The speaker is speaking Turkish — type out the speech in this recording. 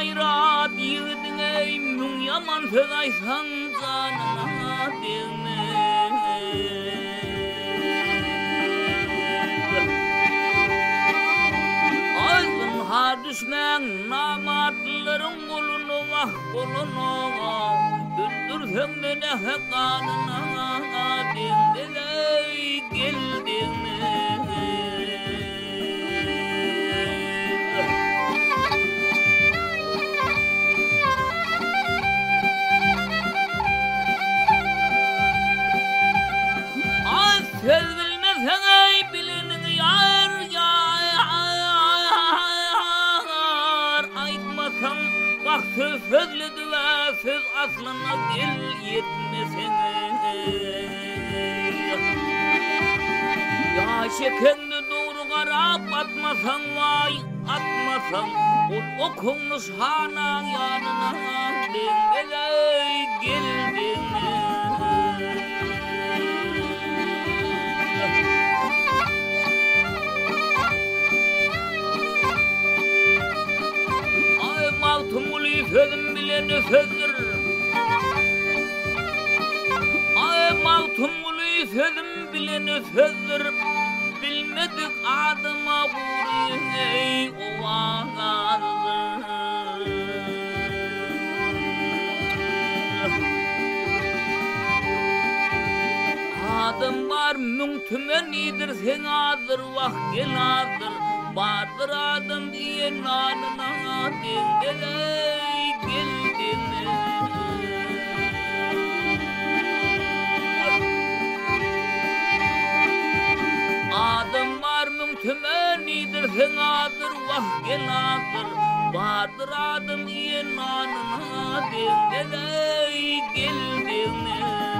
gayrat yiğidine mün yaman fedaysan canına deme. Aydın ha düşmen namatlıların kulunu vah kulunu öldürsen de ne hekanına deme geldin. Söz bilmesen ey bilinin yar aytmasan bak sözlüdü ve söz aslına dil yetmesin. Ya şekerini doğru karab atmasan vay atmasan ol okunmuş hanan yanına dengele geldin. Maltumuli sözüm bile nefedir. Ay maltumuli sözüm bile nefedir. Bilmedik adıma vurayım ey ovanazdır. Adım var mümtümenidir sen adır vah gel adır. Vardır adım diye nanına dengele geldin. Adım var mümtümenidir sen adır vah gel adır. Vardır adım diye nanına dengele geldin.